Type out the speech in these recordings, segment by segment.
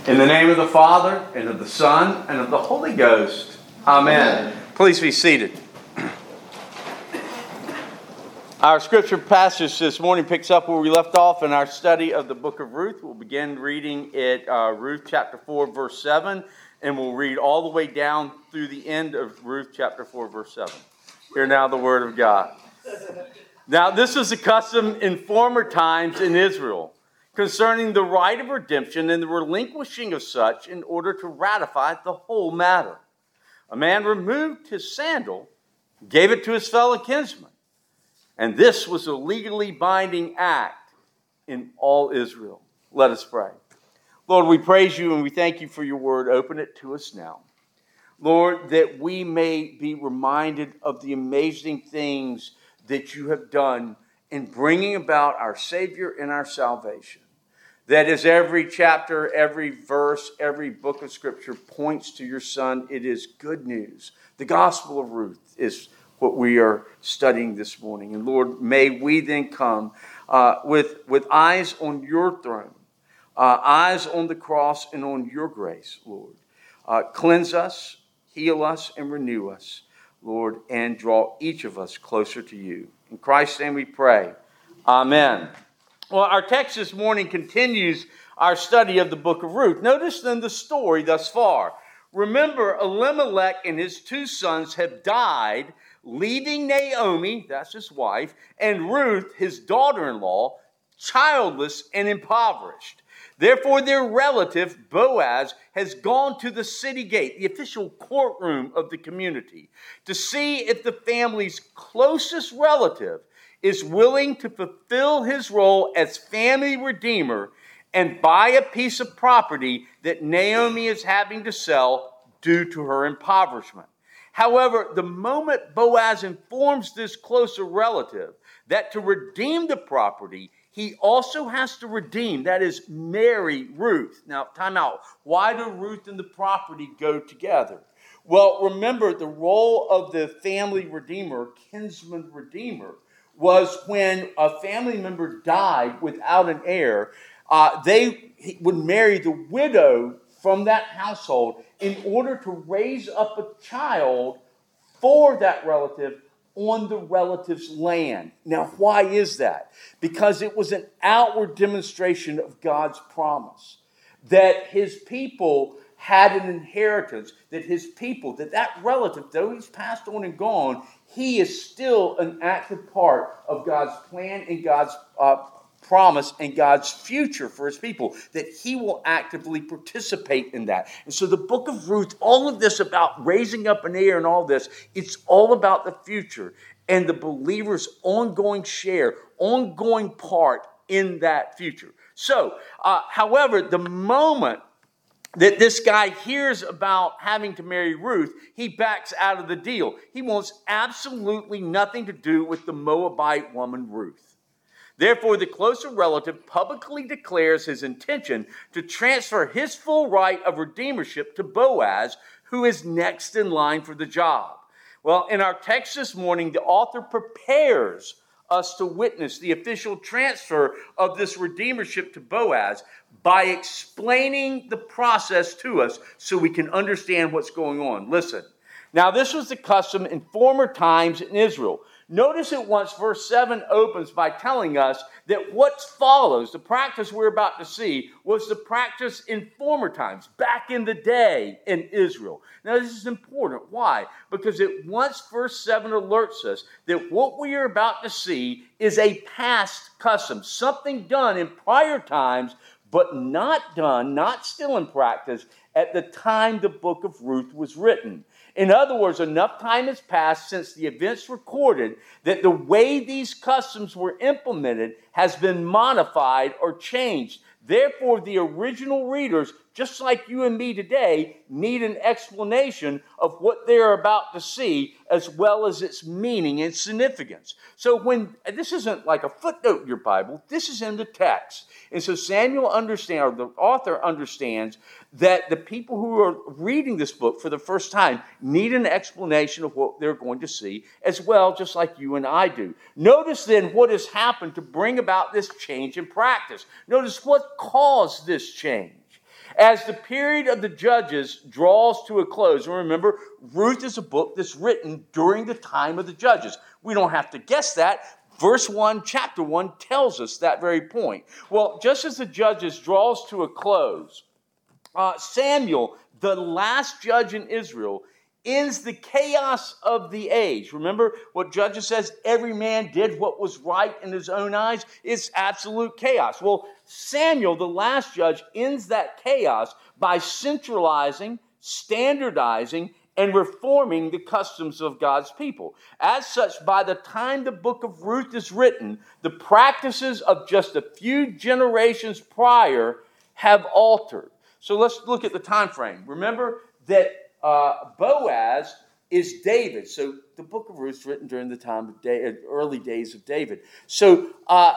In the name of the Father, and of the Son, and of the Holy Ghost. Amen. Please be seated. Our scripture passage this morning picks up where we left off in our study of the book of Ruth. We'll begin reading at Ruth chapter 4, verse 7, and we'll read all the way down through the end of Ruth chapter 4, verse 7. Hear now the word of God. Now, this was a custom in former times in Israel concerning the right of redemption and the relinquishing of such in order to ratify the whole matter. A man removed his sandal, gave it to his fellow kinsman, and this was a legally binding act in all Israel. Let us pray. Lord, we praise you and we thank you for your word. Open it to us now. Lord, that we may be reminded of the amazing things that you have done in bringing about our Savior and our salvation. That is, every chapter, every verse, every book of Scripture points to your Son. It is good news. The Gospel of Ruth is what we are studying this morning. And Lord, may we then come with eyes on your throne, eyes on the cross and on your grace, Lord. Cleanse us, heal us, and renew us, Lord, and draw each of us closer to you. In Christ's name we pray. Amen. Well, our text this morning continues our study of the book of Ruth. Notice then the story thus far. Remember, Elimelech and his two sons have died, leaving Naomi, that's his wife, and Ruth, his daughter-in-law, childless and impoverished. Therefore, their relative, Boaz, has gone to the city gate, the official courtroom of the community, to see if the family's closest relative is willing to fulfill his role as family redeemer and buy a piece of property that Naomi is having to sell due to her impoverishment. However, the moment Boaz informs this closer relative that to redeem the property, he also has to redeem, that is, marry Ruth. Now, time out. Why do Ruth and the property go together? Well, remember, the role of the family redeemer, kinsman redeemer, was when a family member died without an heir, they would marry the widow from that household in order to raise up a child for that relative on the relative's land. Now, why is that? Because it was an outward demonstration of God's promise that his people had an inheritance, that his people, that relative, though he's passed on and gone, he is still an active part of God's plan and God's promise and God's future for his people, that he will actively participate in that. And so the book of Ruth, all of this about raising up an heir and all this, it's all about the future and the believer's ongoing share, ongoing part in that future. So, however, the moment that this guy hears about having to marry Ruth, he backs out of the deal. He wants absolutely nothing to do with the Moabite woman Ruth. Therefore, the closer relative publicly declares his intention to transfer his full right of redeemership to Boaz, who is next in line for the job. Well, in our text this morning, the author prepares us to witness the official transfer of this redeemership to Boaz by explaining the process to us so we can understand what's going on. Listen. Now, this was the custom in former times in Israel. Notice at once verse 7 opens by telling us that what follows, the practice we're about to see, was the practice in former times, back in the day in Israel. Now, this is important. Why? Because at once verse 7 alerts us that what we are about to see is a past custom, something done in prior times, but not done, not still in practice, at the time the book of Ruth was written. In other words, enough time has passed since the events recorded that the way these customs were implemented has been modified or changed. Therefore, the original readers, just like you and me today, need an explanation of what they're about to see, as well as its meaning and significance. So this isn't like a footnote in your Bible, this is in the text. And so Samuel understands, or the author understands, that the people who are reading this book for the first time need an explanation of what they're going to see as well, just like you and I do. Notice then what has happened to bring about this change in practice. Notice what caused this change. As the period of the judges draws to a close, and remember, Ruth is a book that's written during the time of the judges. We don't have to guess that. Verse 1, chapter 1 tells us that very point. Well, just as the judges draws to a close, Samuel, the last judge in Israel, ends the chaos of the age. Remember what Judges says, every man did what was right in his own eyes. It's absolute chaos. Well, Samuel, the last judge, ends that chaos by centralizing, standardizing, and reforming the customs of God's people. As such, by the time the book of Ruth is written, the practices of just a few generations prior have altered. So let's look at the time frame. Remember that Boaz is David. So the book of Ruth is written during the time of early days of David. So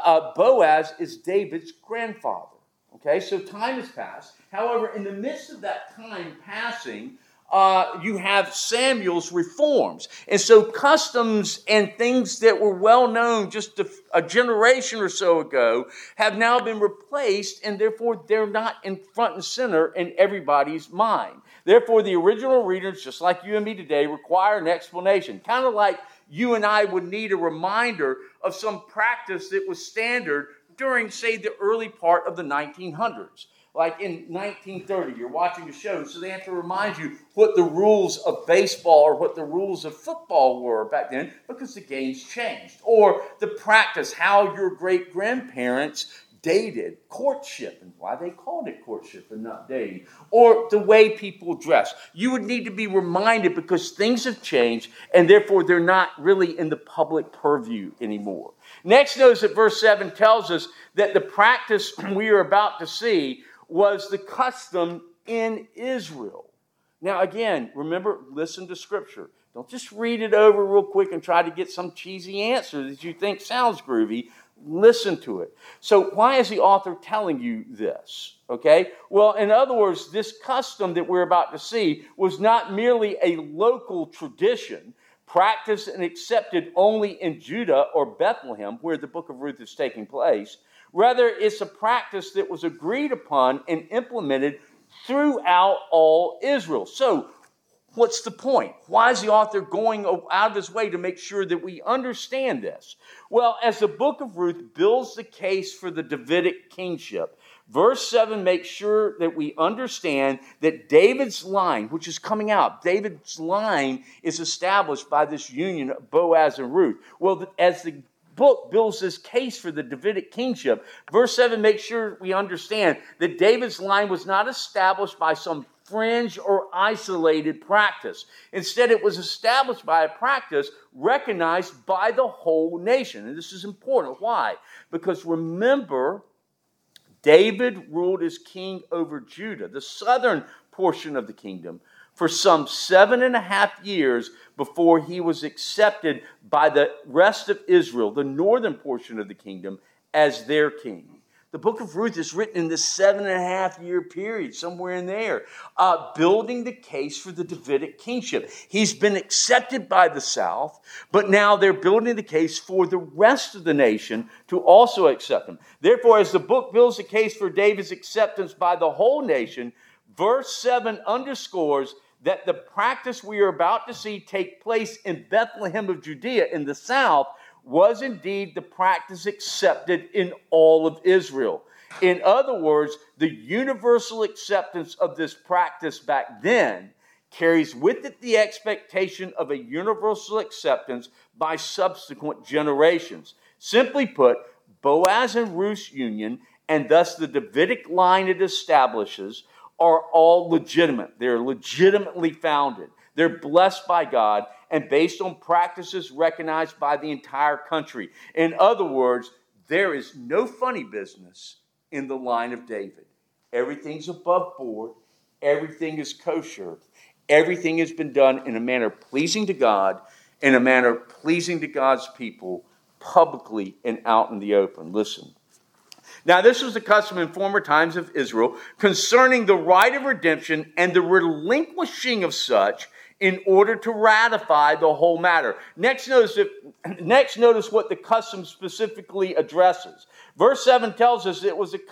Boaz is David's grandfather. Okay, so time has passed. However, in the midst of that time passing, you have Samuel's reforms. And so customs and things that were well known just a generation or so ago have now been replaced, and therefore they're not in front and center in everybody's mind. Therefore, the original readers, just like you and me today, require an explanation. Kind of like you and I would need a reminder of some practice that was standard during, say, the early part of the 1900s. Like in 1930, you're watching a show, so they have to remind you what the rules of baseball or what the rules of football were back then, because the game's changed. Or the practice, how your great-grandparents dated, courtship, and why they called it courtship and not dating. Or the way people dress. You would need to be reminded because things have changed, and therefore they're not really in the public purview anymore. Next, notice that verse 7 tells us that the practice we are about to see was the custom in Israel. Now again, remember, listen to Scripture. Don't just read it over real quick and try to get some cheesy answer that you think sounds groovy. Listen to it. So why is the author telling you this? Okay? Well, in other words, this custom that we're about to see was not merely a local tradition, practiced and accepted only in Judah or Bethlehem, where the book of Ruth is taking place. Rather, it's a practice that was agreed upon and implemented throughout all Israel. So, what's the point? Why is the author going out of his way to make sure that we understand this? Well, as the book of Ruth builds the case for the Davidic kingship, verse 7 makes sure that we understand that David's line, which is coming out, David's line is established by this union of Boaz and Ruth. Well, as the book builds this case for the Davidic kingship, verse 7 makes sure we understand that David's line was not established by some fringe or isolated practice. Instead, it was established by a practice recognized by the whole nation. And this is important. Why? Because remember, David ruled as king over Judah, the southern portion of the kingdom, for some 7.5 years before he was accepted by the rest of Israel, the northern portion of the kingdom, as their king. The book of Ruth is written in this 7.5 year period, somewhere in there, building the case for the Davidic kingship. He's been accepted by the south, but now they're building the case for the rest of the nation to also accept him. Therefore, as the book builds the case for David's acceptance by the whole nation, verse 7 underscores that the practice we are about to see take place in Bethlehem of Judea in the south was indeed the practice accepted in all of Israel. In other words, the universal acceptance of this practice back then carries with it the expectation of a universal acceptance by subsequent generations. Simply put, Boaz and Ruth's union, and thus the Davidic line it establishes, are all legitimate. They're legitimately founded. They're blessed by God and based on practices recognized by the entire country. In other words, there is no funny business in the line of David. Everything's above board. Everything is kosher. Everything has been done in a manner pleasing to God, in a manner pleasing to God's people, publicly and out in the open. Listen. Now, this was the custom in former times of Israel concerning the right of redemption and the relinquishing of such in order to ratify the whole matter. Next, notice what the custom specifically addresses. Verse 7 tells us it was the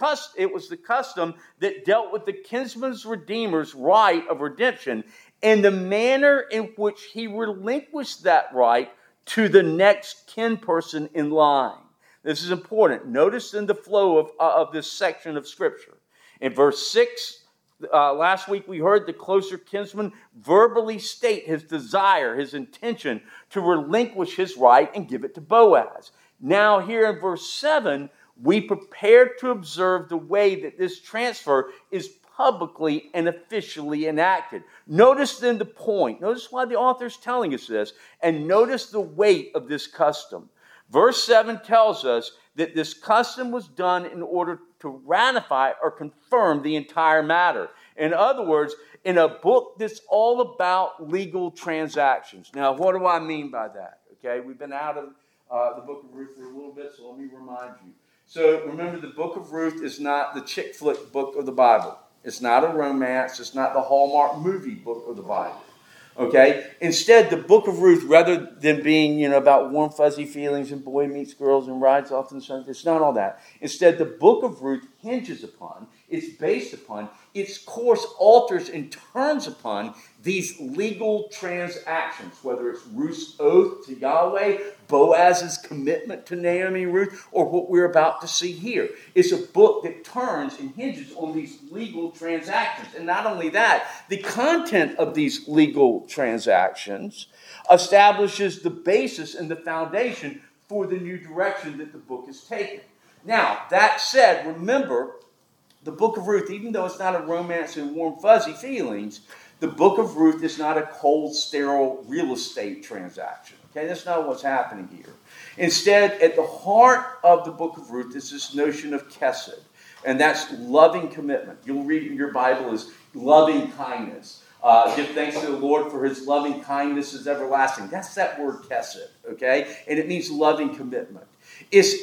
custom that dealt with the kinsman's redeemer's right of redemption and the manner in which he relinquished that right to the next kin person in line. This is important. Notice in the flow of this section of Scripture. In verse 6, last week we heard the closer kinsman verbally state his desire, his intention to relinquish his right and give it to Boaz. Now here in verse 7, we prepare to observe the way that this transfer is publicly and officially enacted. Notice then the point. Notice why the author is telling us this, and notice the weight of this custom. Verse 7 tells us that this custom was done in order to ratify or confirm the entire matter. In other words, in a book that's all about legal transactions. Now, what do I mean by that? Okay, we've been out of the book of Ruth for a little bit, so let me remind you. So remember, the book of Ruth is not the chick flick book of the Bible. It's not a romance. It's not the Hallmark movie book of the Bible. Okay? Instead, the book of Ruth, rather than being, about warm, fuzzy feelings and boy meets girls and rides off in the sun, it's not all that. Instead, the book of Ruth hinges upon, it's based upon, its course alters and turns upon these legal transactions, whether it's Ruth's oath to Yahweh, Boaz's commitment to Naomi and Ruth, or what we're about to see here. It's a book that turns and hinges on these legal transactions. And not only that, the content of these legal transactions establishes the basis and the foundation for the new direction that the book is taking. Now, that said, remember, the book of Ruth, even though it's not a romance and warm, fuzzy feelings, the book of Ruth is not a cold, sterile real estate transaction. Okay, that's not what's happening here. Instead, at the heart of the book of Ruth is this notion of chesed, and that's loving commitment. You'll read in your Bible as loving kindness. Give thanks to the Lord for his loving kindness is everlasting. That's that word chesed, okay? And it means loving commitment. It's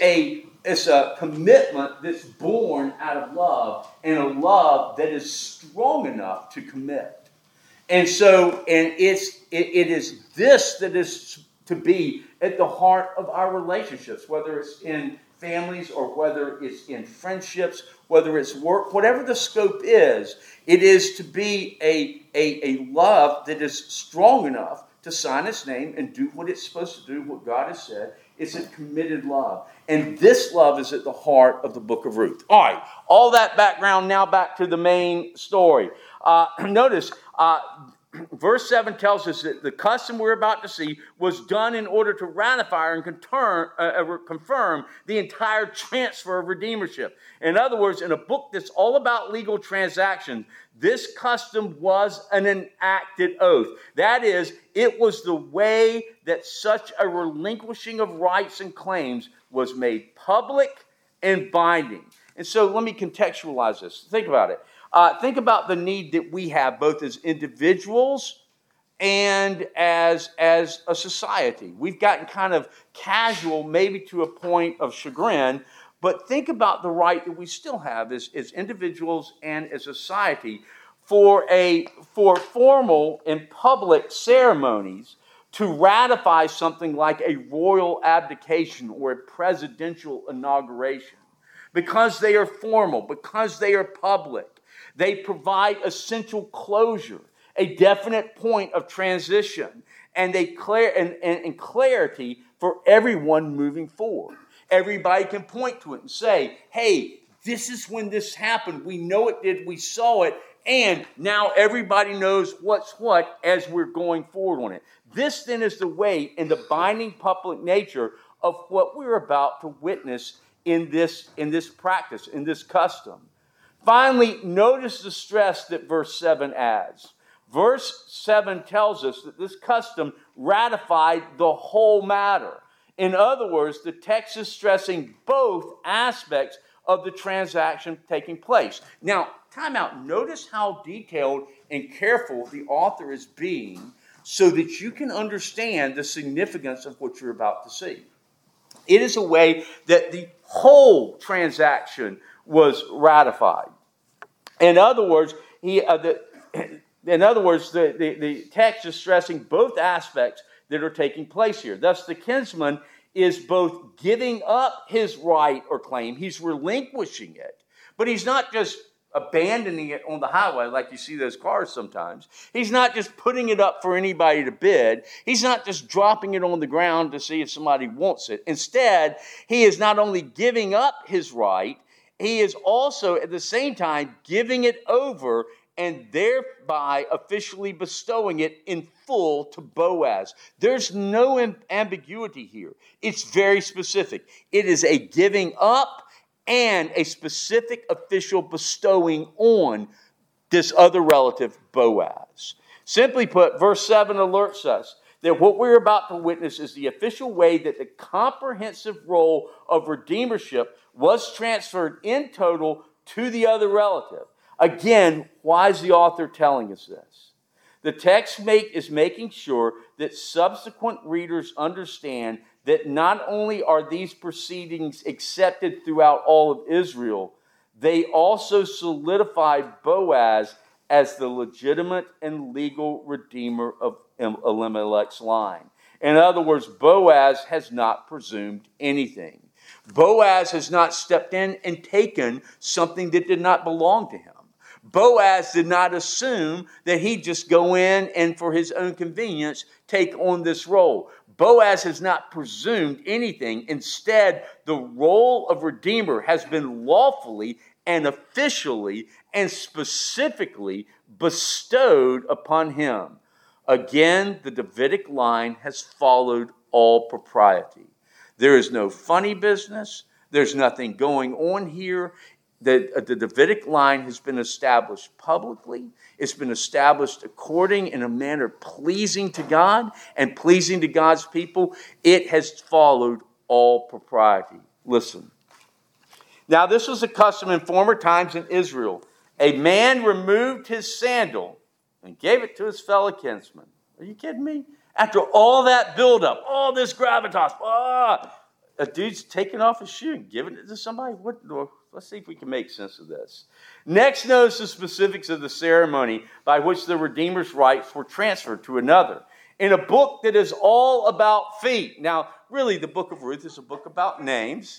a commitment that's born out of love, and a love that is strong enough to commit. And so, it is this that is to be at the heart of our relationships, whether it's in families or whether it's in friendships, whether it's work, whatever the scope is, it is to be a love that is strong enough to sign its name and do what it's supposed to do, what God has said. It's a committed love. And this love is at the heart of the book of Ruth. All right, all that background, now back to the main story. Notice, verse 7 tells us that the custom we're about to see was done in order to ratify and confirm the entire transfer of redeemership. In other words, in a book that's all about legal transactions, this custom was an enacted oath. That is, it was the way that such a relinquishing of rights and claims was made public and binding. And so let me contextualize this. Think about it. Think about the need that we have both as individuals and as a society. We've gotten kind of casual, maybe to a point of chagrin, but think about the right that we still have as individuals and as a society for formal and public ceremonies to ratify something like a royal abdication or a presidential inauguration. Because they are formal, because they are public, they provide essential closure, a definite point of transition, and clarity for everyone moving forward. Everybody can point to it and say, hey, this is when this happened. We know it did. We saw it. And now everybody knows what's what as we're going forward on it. This then is the weight and the binding public nature of what we're about to witness in this practice, in this custom. Finally, notice the stress that verse 7 adds. Verse 7 tells us that this custom ratified the whole matter. In other words, the text is stressing both aspects of the transaction taking place. Now, time out. Notice how detailed and careful the author is being so that you can understand the significance of what you're about to see. It is a way that the whole transaction was ratified. In other words, the text is stressing both aspects that are taking place here. Thus, the kinsman is both giving up his right or claim, he's relinquishing it, but he's not just abandoning it on the highway like you see those cars sometimes. He's not just putting it up for anybody to bid. He's not just dropping it on the ground to see if somebody wants it. Instead, he is not only giving up his right, he is also at the same time giving it over and thereby officially bestowing it in full to Boaz. There's no ambiguity here. It's very specific. It is a giving up and a specific official bestowing on this other relative, Boaz. Simply put, verse 7 alerts us that what we're about to witness is the official way that the comprehensive role of redeemership was transferred in total to the other relative. Again, why is the author telling us this? The text is making sure that subsequent readers understand that not only are these proceedings accepted throughout all of Israel, they also solidified Boaz as the legitimate and legal redeemer of Elimelech's line. In other words, Boaz has not presumed anything. Boaz has not stepped in and taken something that did not belong to him. Boaz did not assume that he'd just go in and for his own convenience take on this role. Boaz has not presumed anything. Instead, the role of redeemer has been lawfully and officially and specifically bestowed upon him. Again, the Davidic line has followed all propriety. There is no funny business. There's nothing going on here. The Davidic line has been established publicly. It's been established according in a manner pleasing to God and pleasing to God's people. It has followed all propriety. Listen. Now, this was a custom in former times in Israel. A man removed his sandal and gave it to his fellow kinsman. Are you kidding me? After all that buildup, all this gravitas, a dude's taking off his shoe and giving it to somebody? Let's see if we can make sense of this. Next, notice the specifics of the ceremony by which the Redeemer's rights were transferred to another. In a book that is all about feet. Now, really, the book of Ruth is a book about names.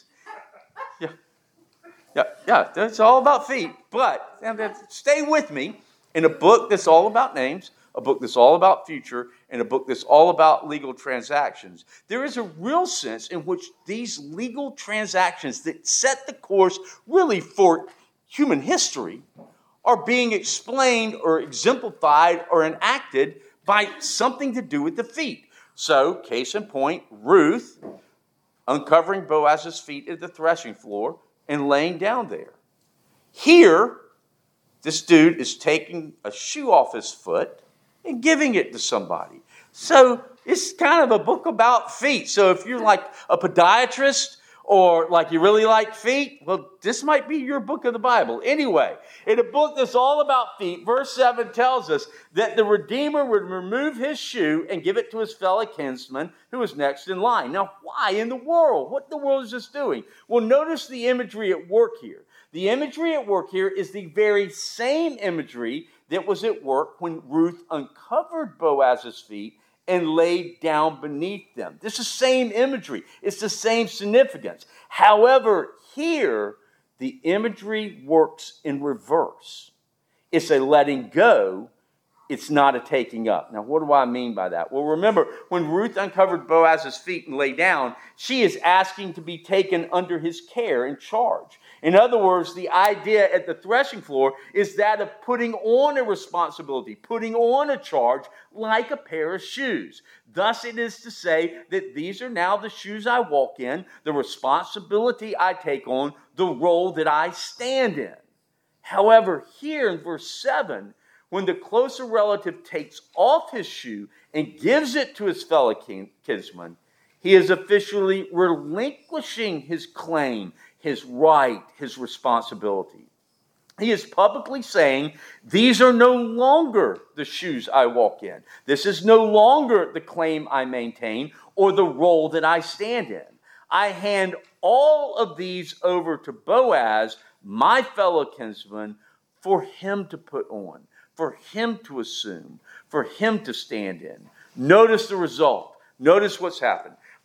Yeah, it's all about feet. But stay with me. In a book that's all about names, a book that's all about future, and a book that's all about legal transactions, there is a real sense in which these legal transactions that set the course really for human history are being explained or exemplified or enacted by something to do with the feet. So, case in point, Ruth uncovering Boaz's feet at the threshing floor and laying down there. Here, this dude is taking a shoe off his foot and giving it to somebody. So it's kind of a book about feet. So if you're like a podiatrist or like you really like feet, well, this might be your book of the Bible. Anyway, in a book that's all about feet, verse 7 tells us that the Redeemer would remove his shoe and give it to his fellow kinsman who was next in line. Now, why in the world? What in the world is this doing? Well, notice the imagery at work here. The imagery at work here is the very same imagery that was at work when Ruth uncovered Boaz's feet and laid down beneath them. This is the same imagery. It's the same significance. However, here, the imagery works in reverse. It's a letting go. It's not a taking up. Now, what do I mean by that? Well, remember, when Ruth uncovered Boaz's feet and lay down, she is asking to be taken under his care and charge. In other words, the idea at the threshing floor is that of putting on a responsibility, putting on a charge like a pair of shoes. Thus, it is to say that these are now the shoes I walk in, the responsibility I take on, the role that I stand in. However, here in verse 7, when the closer relative takes off his shoe and gives it to his fellow kinsman, he is officially relinquishing his claim, his right, his responsibility. He is publicly saying, these are no longer the shoes I walk in. This is no longer the claim I maintain or the role that I stand in. I hand all of these over to Boaz, my fellow kinsman, for him to put on, for him to assume, for him to stand in. Notice the result. Notice what's happened.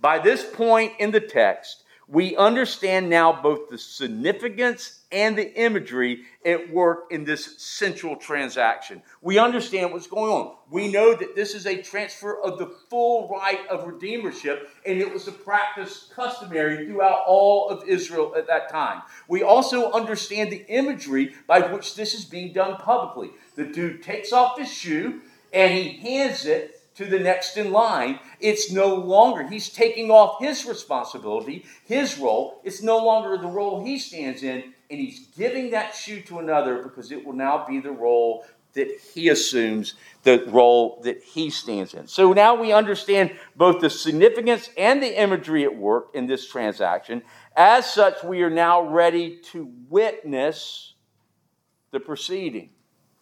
By this point in the text, we understand now both the significance and the imagery at work in this central transaction. We understand what's going on. We know that this is a transfer of the full right of redeemership, and it was a practice customary throughout all of Israel at that time. We also understand the imagery by which this is being done publicly. The dude takes off his shoe and he hands it to the next in line. It's no longer, he's taking off his responsibility, his role. It's no longer the role he stands in, and he's giving that shoe to another because it will now be the role that he assumes, the role that he stands in. So now we understand both the significance and the imagery at work in this transaction. As such, we are now ready to witness the proceeding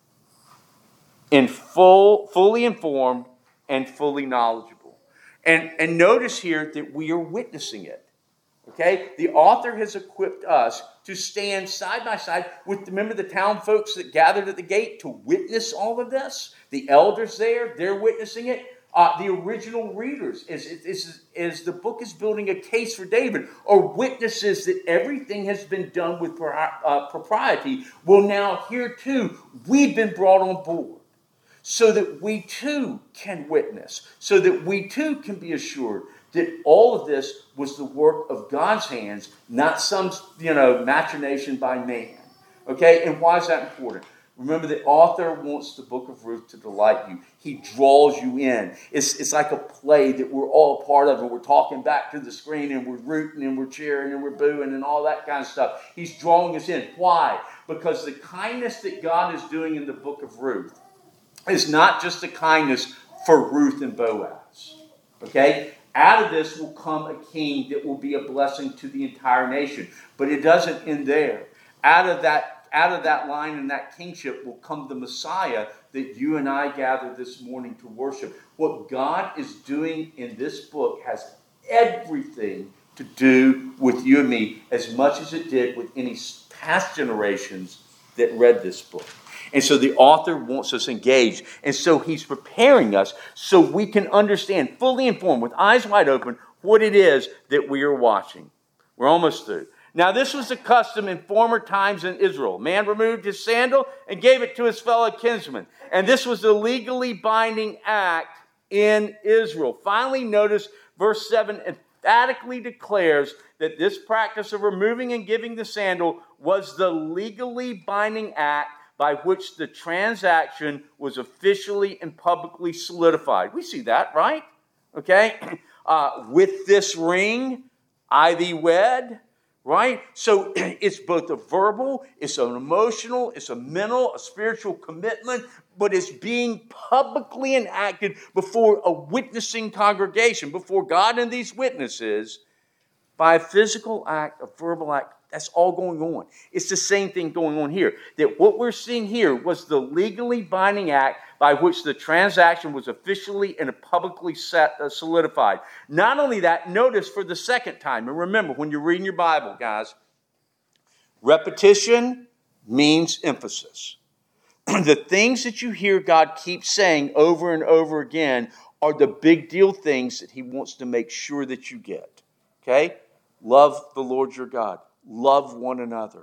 in fully informed and fully knowledgeable. And notice here that we are witnessing it. Okay? The author has equipped us to stand side by side with, remember, the town folks that gathered at the gate to witness all of this? The elders there, they're witnessing it. The original readers, as the book is building a case for David, are witnesses that everything has been done with propriety. Well, now here too, we've been brought on board, so that we too can witness, so that we too can be assured that all of this was the work of God's hands, not some, machination by man. Okay, and why is that important? Remember, the author wants the book of Ruth to delight you. He draws you in. It's like a play that we're all a part of, and we're talking back to the screen, and we're rooting, and we're cheering, and we're booing, and all that kind of stuff. He's drawing us in. Why? Because the kindness that God is doing in the book of Ruth is not just a kindness for Ruth and Boaz. Okay? Out of this will come a king that will be a blessing to the entire nation. But it doesn't end there. Out of that line and that kingship will come the Messiah that you and I gather this morning to worship. What God is doing in this book has everything to do with you and me, as much as it did with any past generations that read this book. And so the author wants us engaged. And so he's preparing us so we can understand, fully informed, with eyes wide open, what it is that we are watching. We're almost through. Now, this was a custom in former times in Israel. Man removed his sandal and gave it to his fellow kinsman. And this was a legally binding act in Israel. Finally, notice verse 7 emphatically declares that this practice of removing and giving the sandal was the legally binding act by which the transaction was officially and publicly solidified. We see that, right? Okay? With this ring, I thee wed, right? So it's both a verbal, it's an emotional, it's a mental, a spiritual commitment, but it's being publicly enacted before a witnessing congregation, before God and these witnesses, by a physical act, a verbal act. That's all going on. It's the same thing going on here. That what we're seeing here was the legally binding act by which the transaction was officially and publicly solidified. Not only that, notice for the second time, and remember when you're reading your Bible, guys, repetition means emphasis. The things that you hear God keep saying over and over again are the big deal things that he wants to make sure that you get. Okay? Love the Lord your God. Love one another.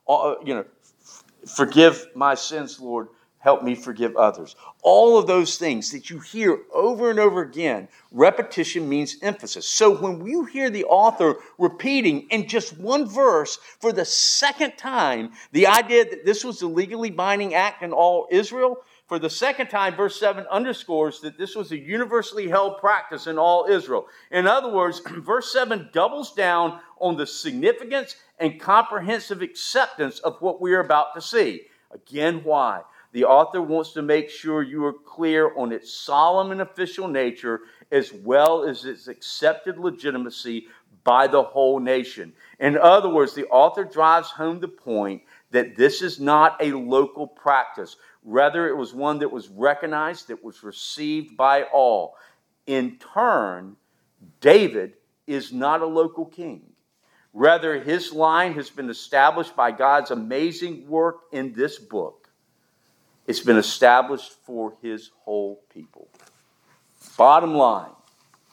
Forgive my sins, Lord. Help me forgive others. All of those things that you hear over and over again, repetition means emphasis. So when you hear the author repeating in just one verse for the second time the idea that this was a legally binding act in all Israel, for the second time, verse 7 underscores that this was a universally held practice in all Israel. In other words, verse 7 doubles down on the significance and comprehensive acceptance of what we are about to see. Again, why? The author wants to make sure you are clear on its solemn and official nature, as well as its accepted legitimacy by the whole nation. In other words, the author drives home the point that this is not a local practice. Rather, it was one that was recognized, that was received by all. In turn, David is not a local king. Rather, his line has been established by God's amazing work in this book. It's been established for his whole people. Bottom line,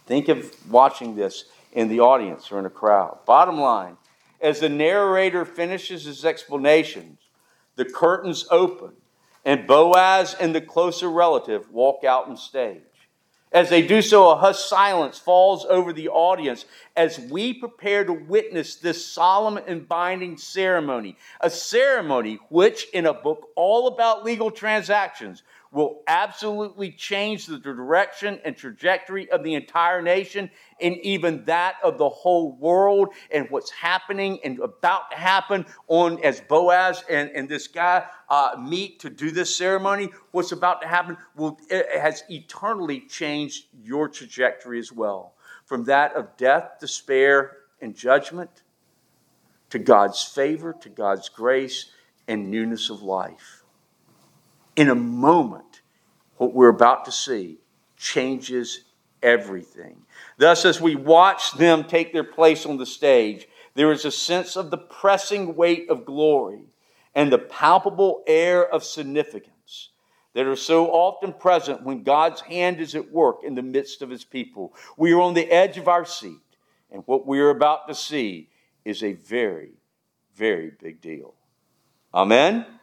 Think of watching this in the audience or in a crowd. Bottom line, as the narrator finishes his explanations, the curtains open, and Boaz and the closer relative walk out on stage. As they do so, a hushed silence falls over the audience as we prepare to witness this solemn and binding ceremony. A ceremony which, in a book all about legal transactions, will absolutely change the direction and trajectory of the entire nation and even that of the whole world. And what's happening and about to happen as Boaz and this guy meet to do this ceremony, what's about to happen has eternally changed your trajectory as well. From that of death, despair, and judgment to God's favor, to God's grace, and newness of life. In a moment, what we're about to see changes everything. Thus, as we watch them take their place on the stage, there is a sense of the pressing weight of glory and the palpable air of significance that are so often present when God's hand is at work in the midst of his people. We are on the edge of our seat, and what we are about to see is a very, very big deal. Amen?